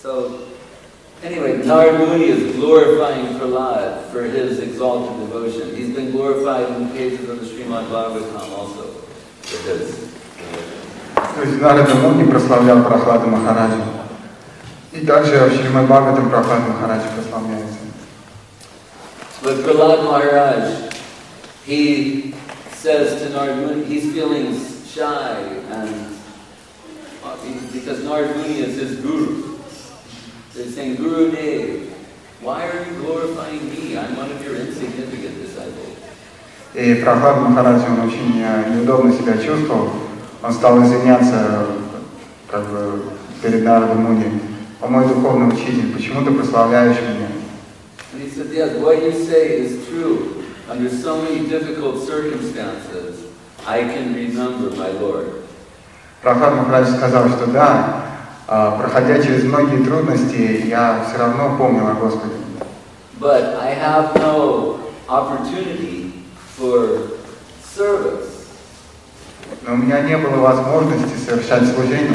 So, anyway, Narad Muni is glorifying Prahlad for his exalted devotion. He's been glorified in the pages of the Srimad Bhagavatam also for his devotion. То есть Нарада Муни прославлял Прохладу Махараджа. И также в Шримад Бхагаватам Прохлад Махарадж прославляется. But Prahlad Maharaj, he says to Narad Muni, he's feeling shy and because Narad Muni is his guru. They're saying, Guru Dev, why are you glorifying me? I'm one of your insignificant disciples. И Прохлад Махарадж, он очень неудобно себя чувствовал. Он стал извиняться как бы перед Нарадом Муни. О мой духовный учитель, почему ты прославляешь меня? And he said, yes, what you say is true. Under so many difficult circumstances, I can remember my Lord. Прохлад Махарадж сказал, что да, проходя через многие трудности, я все равно помнил о Господе. But I have no opportunity for service. Но у меня не было возможности совершать служение.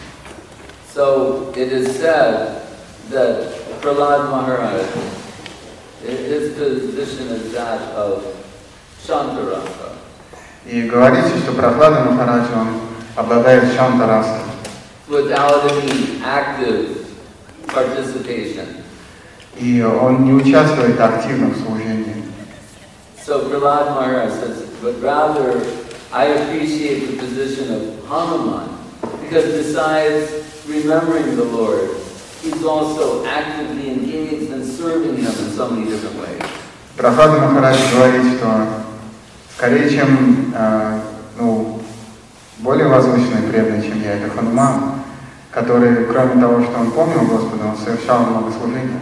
So it is said that Prahlad Maharaj, his position is that of Shantarasa. И говорится, что Прохлада Махарадж, он обладает шантарасой. Without any active participation. И он не участвует активно в служении. So Prahlad Maharaj says, but rather I appreciate the position of Hanuman, because besides remembering the Lord, he's also actively engaged in serving him in so many different ways. Прохлада Махарадж говорит, что скорее, чем более возвышенный преданный, чем я, это Хануман, который, кроме того, что он помнил Господа, он совершал много служений.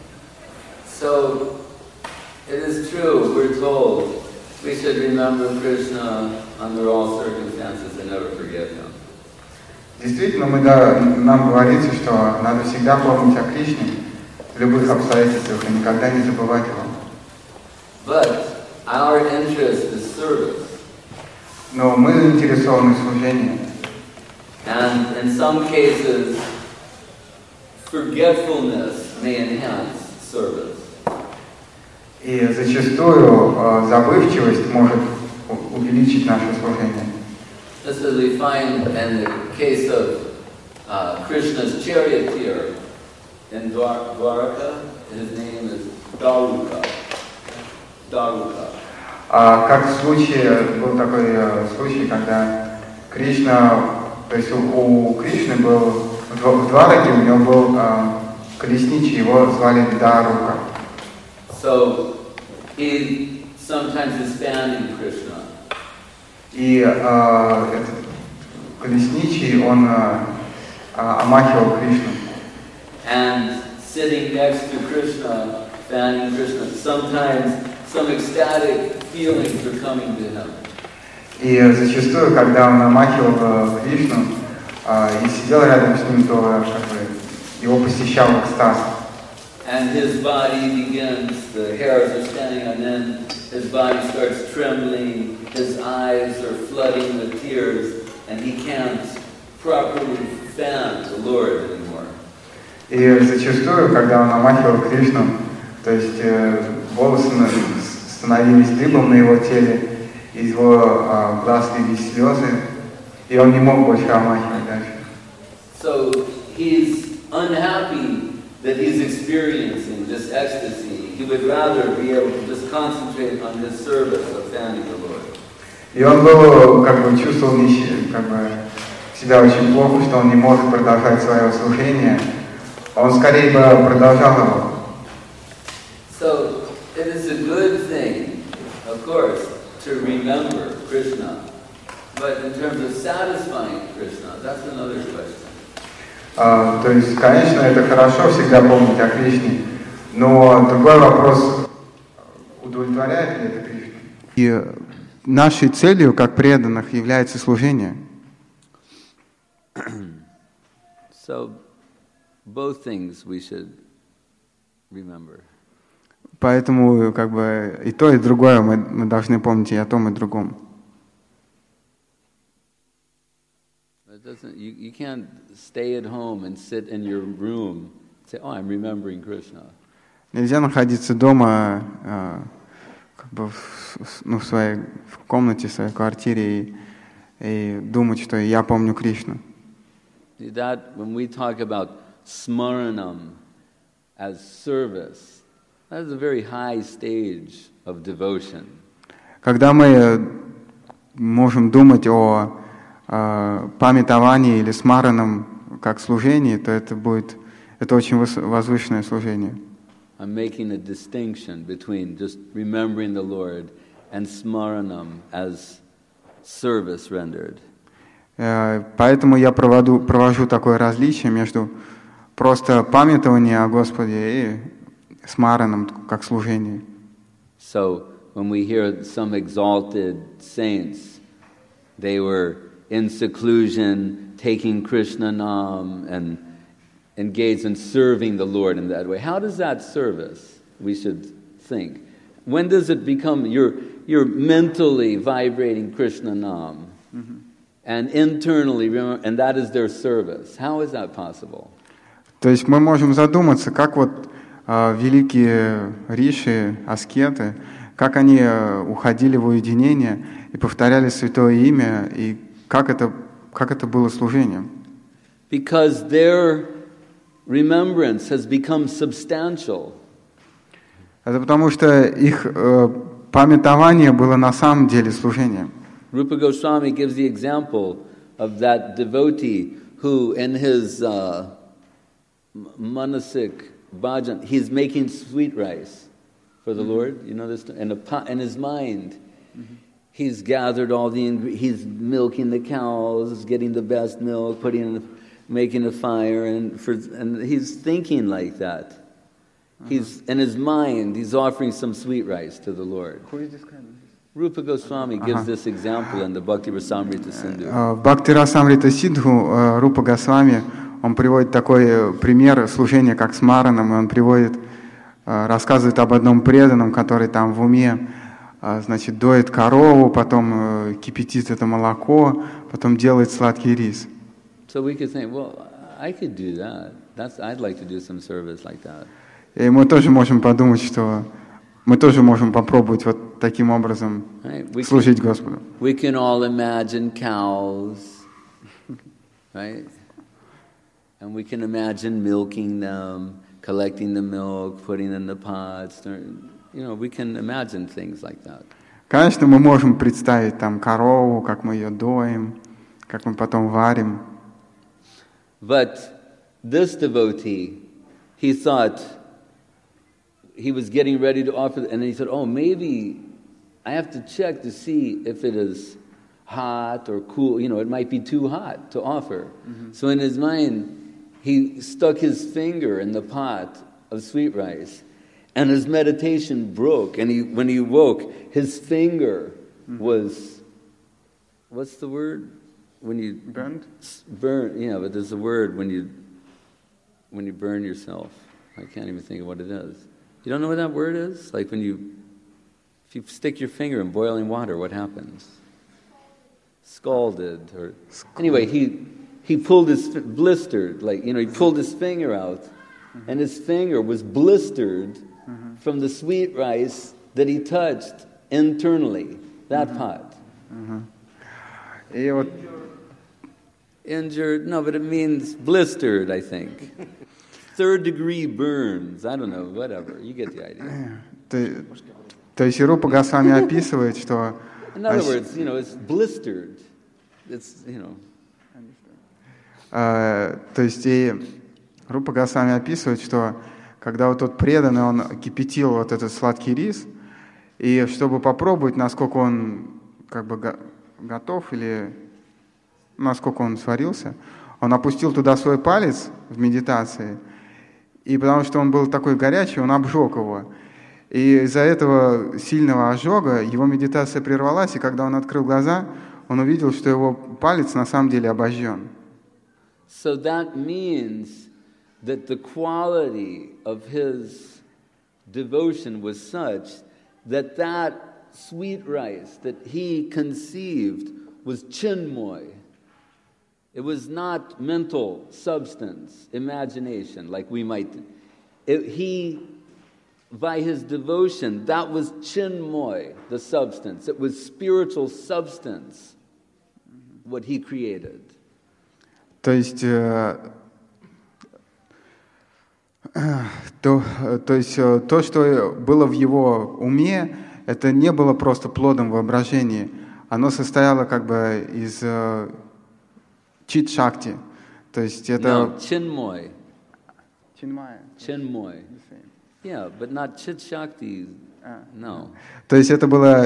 So it is true, we're told we should remember Krishna under all circumstances and never forget him. Действительно, нам говорится, что надо всегда помнить о Кришне в любых обстоятельствах и никогда не забывать его. But our interest is service. Но мы заинтересованы в служении. And in some cases, forgetfulness may enhance service. И зачастую забывчивость может увеличить наше служение. This is we find in the case of Krishna's charioteer in Dwaraka. His name is Daruka. Как в случае, был такой случай, когда Кришна, то есть у Кришны был в Двараке, у него был колесничий, его звали Дарука. So he sometimes is fanning Krishna. И этот колесничий, он омахивал Кришну. And sitting next to Krishna, fanning Krishna, sometimes some ecstatic feelings are coming to him. И зачастую, когда он омахивал Кришну и сидел рядом с ним, то как бы его посещал экстаз. And his body begins, the hairs are standing on end, his body starts trembling, his eyes are flooding with tears, and he can't properly fan the Lord anymore. И зачастую, когда он омахивал Кришну, то есть волосы становились дыбом на его теле, из его глаз лились слезы, и он не мог больше омахивать дальше. So he's unhappy that he's experiencing this ecstasy. He would rather be able to just concentrate on his service of fanning the Lord. И он был, как бы, чувствовал себя очень плохо, что он не может продолжать свое служение. Он скорее бы продолжал его. So it is a good thing, of course, to remember Krishna. But in terms of satisfying Krishna, that's another question. То есть, конечно, это хорошо всегда помнить о Кришне, но другой вопрос, удовлетворяет ли это Кришну? И нашей целью, как преданных, является служение. So both things we should remember. Поэтому, как бы, и то, и другое мы должны помнить и о том, и другом. You can't stay at home and sit in your room and say, "Oh, I'm remembering Krishna." Нельзя находиться дома, как бы в своей комнате, в своей квартире и думать, что я помню Кришну. That when we talk about smaranam as service, that is a very high stage of devotion. Когда мы можем думать о памятовании или смаранам как служении, то это очень возвышенное служение. I'm making a distinction between just remembering the Lord and smaranam as service rendered. Поэтому я провожу такое различие между просто памятованием о Господе и смараном как служение. So when we hear some exalted saints, they were in seclusion, taking Krishna Nam and engaged in serving the Lord in that way. How does that service, we should think? When does it become you're mentally vibrating Krishna Nam and internally, and that is their service? How is that possible? То есть мы можем задуматься, как вот великие риши, аскеты, как они уходили в уединение и повторяли святое имя, и как это было служением. Because their remembrance has become substantial. Это потому что их памятование было на самом деле служением. Rupa Goswami gives the example of that devotee who in his manasik bhajan, he's making sweet rice for the Lord, you know this, in his mind. He's gathered all the he's milking the cows, getting the best milk, making a fire, and he's thinking like that. He's in his mind, he's offering some sweet rice to the Lord. Who is this guy? Rupa Goswami gives this example in the Bhakti Rasamrita Sindhu. В Бхакти Расамрита Синдху Рупа Госвами, он приводит такой пример служения, как с Мараном, и он рассказывает об одном преданном, который там в уме, значит, доит корову, потом кипятит это молоко, потом делает сладкий рис. So we could think, well, I could do that. I'd like to do some service like that. И мы тоже можем подумать, что мы тоже можем попробовать вот таким образом служить Господу. We can all imagine cows, right? And we can imagine milking them, collecting the milk, putting in the pots. You know, we can imagine things like that. Конечно, мы можем представить там корову, как мы ее доим, как мы потом варим. But this devotee, he thought he was getting ready to offer, and then he said, "Oh, maybe I have to check to see if it is hot or cool. You know, it might be too hot to offer." So in his mind, he stuck his finger in the pot of sweet rice, and his meditation broke. And when he woke, his finger was, what's the word? When you Burned? Burn, yeah, but there's a word when you burn yourself. I can't even think of what it is. You don't know what that word is? Like if you stick your finger in boiling water, what happens? Scalded, or anyway, he pulled blistered, like, you know, he pulled his finger out, and his finger was blistered from the sweet rice that he touched internally, that pot. Injured, no, but it means blistered, I think. Third degree burns, I don't know, whatever, you get the idea. То есть Рупа Госвами описывает, что... In other words, you know, it's blistered. It's, you know... То есть и Рупа Госвами описывает, что когда вот тот преданный, он кипятил вот этот сладкий рис, и чтобы попробовать, насколько он как бы готов или насколько он сварился, он опустил туда свой палец в медитации, и потому что он был такой горячий, он обжег его. И из-за этого сильного ожога его медитация прервалась, и когда он открыл глаза, он увидел, что его палец на самом деле обожжен. So that means that the quality of his devotion was such that sweet rice that he conceived was chinmoy. It was not mental substance, imagination, like we might. By his devotion, that was chinmoy, the substance. It was spiritual substance, what he created. То есть, то, что было в его уме, это не было просто плодом воображения. Оно состояло как бы из чит-шакти. То есть это... No, chinmoy. Чинмая. Chinmoy. Yeah, but not chit shakti. No. То есть это было...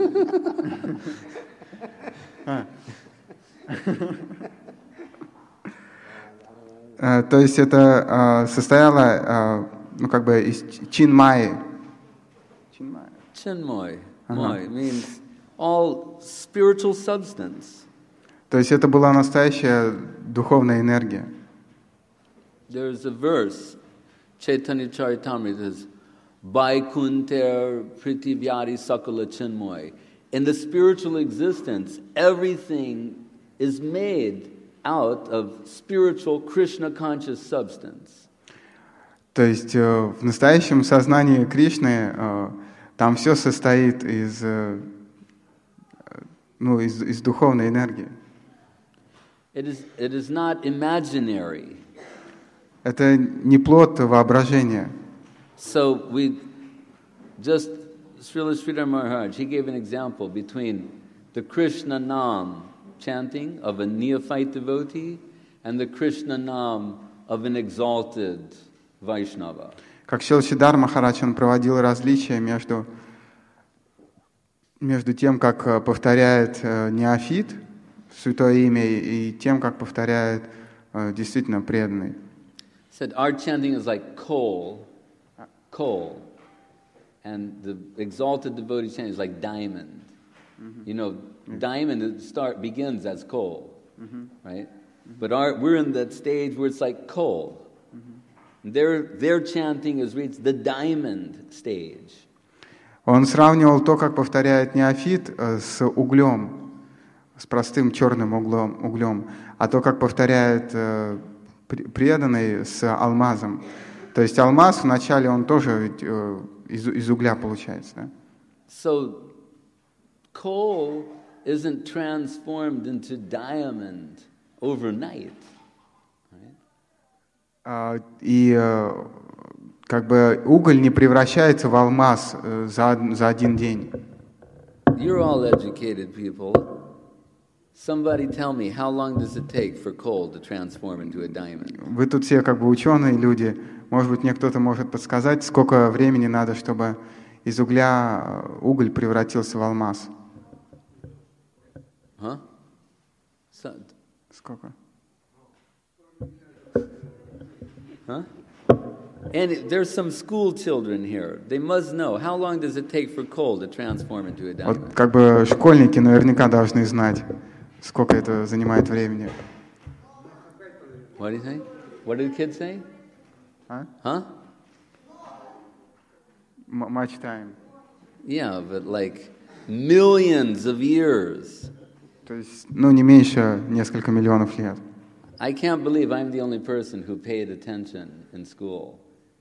То есть это состояло, ну как бы из чинмай. Chinmoy. Moy means all spiritual substance. То есть это была настоящая духовная энергия. There's a verse, Chaitanya Charitamrita says, Vaikunter Pritivyari Sakala Chinmoy. In the spiritual existence, everything is made out of spiritual Krishna conscious substance. То есть в настоящем сознании Кришны там все состоит из духовной энергии. It is not imaginary. Это не плод воображения. So Srila Sridhar Maharaj, he gave an example between the Krishna Nam chanting of a neophyte devotee and the Krishna Nam of an exalted Vaishnava. Как Шрила Сиддхар Махарадж, он проводил различия между тем, как повторяет неофит святое имя, и тем, как повторяет действительно преданный. Said our chanting is like coal, and the exalted devotee chanting is like diamond. Mm-hmm. You know, diamond begins as coal, right? But we're in that stage where it's like coal. Their chanting has reached the diamond stage. Он сравнивал то, как повторяет неофит, с углем, с простым черным углем, а то, как повторяет преданный, с алмазом. То есть алмаз вначале он тоже из угля получается. Да? So coal isn't transformed into diamond overnight. И как бы уголь не превращается в алмаз за один день. You're all educated people. Somebody tell me, how long does it take for coal to transform into a diamond? Вы тут все как бы ученые люди. Может быть, мне кто-то может подсказать, сколько времени надо, чтобы из угля уголь превратился в алмаз? Сколько? Huh? And there's some school children here. They must know. How long does it take for coal to transform into a diamond? Вот как бы школьники наверняка должны знать, сколько это занимает времени. What do you think? What did the kids say? Huh? Much time. Yeah, but like millions of years. То есть, не меньше несколько миллионов лет. I can't believe I'm the only person who paid attention in school.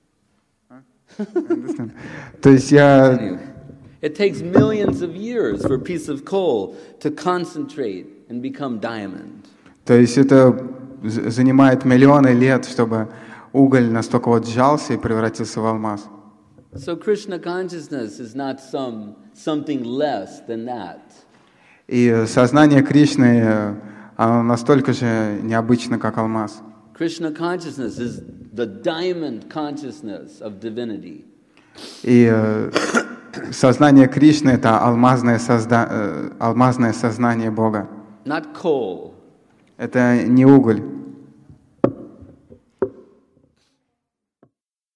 То есть Anyway, it takes millions of years for a piece of coal to concentrate and become diamond. То есть это занимает миллионы лет, чтобы уголь настолько вот сжался и превратился в алмаз. So Krishna consciousness is not something less than that. И сознание Кришны, оно настолько же необычно, как алмаз. Krishna consciousness is the diamond consciousness of divinity. И сознание Кришны — это алмазное сознание Бога. Not coal. Это не уголь.